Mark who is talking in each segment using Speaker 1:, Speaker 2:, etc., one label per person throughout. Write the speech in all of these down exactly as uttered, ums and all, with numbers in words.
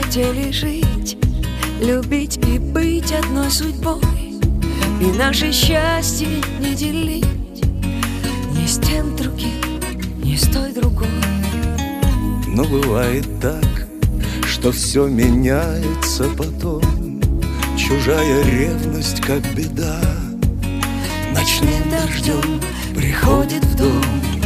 Speaker 1: хотели жить, любить и быть одной судьбой, и наше счастье не делить ни с тем другим, ни с той другой.
Speaker 2: Но бывает так, что все меняется потом. Чужая ревность, как беда, ночным дождем приходит в дом.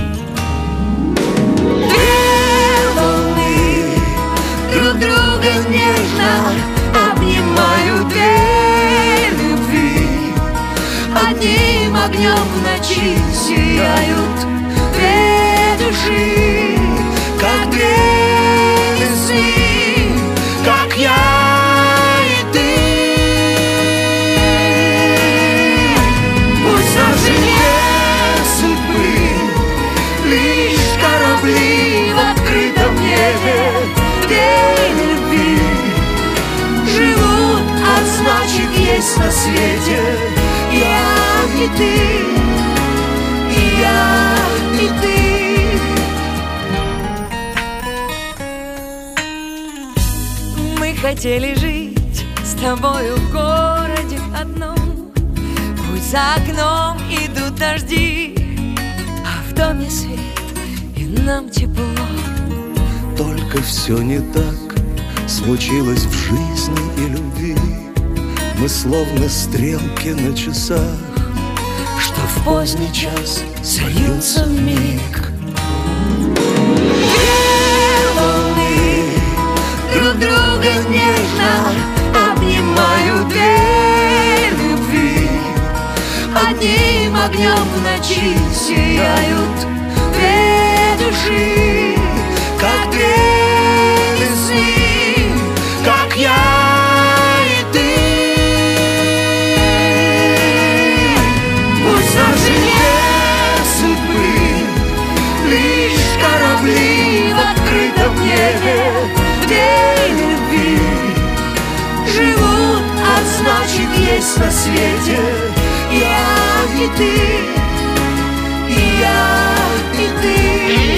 Speaker 1: Две волны друг друга нежно обнимают, две любви одним огнем в ночи сияют, две души, как две весны, как я и ты. Пусть наши не судьбы, лишь корабли в открытом небе, где любви живут, а значит есть на свете я и ты, и я и ты. Мы хотели жить с тобою в городе одном, пусть за окном идут дожди, а в доме свет и нам тепло.
Speaker 2: Только все не так случилось в жизни и любви. Мы словно стрелки на часах, что в поздний час сольются вмиг.
Speaker 1: Две волны друг друга нежно обнимают, две любви одним огнем в ночи сияют, две души, как две весны, как я и ты. Пусть наши не судьбы, лишь корабли в открытом небе, где любви живут, а значит есть на свете я и ты, и я и ты.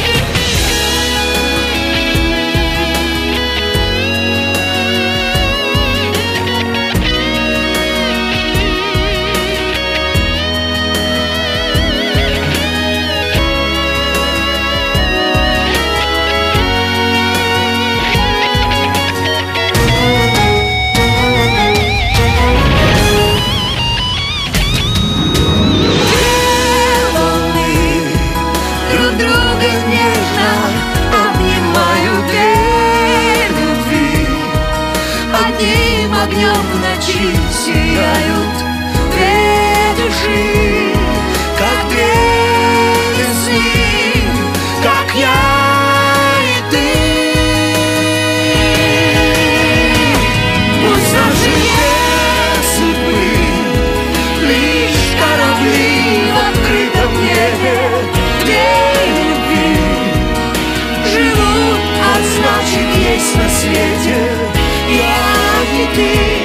Speaker 1: Одним огнем в ночи сияют, две души, как две весны, как я и ты. Пусть наши не судьбы, лишь корабли в открытом небе, где любви живут, а значит есть на свете я и ты.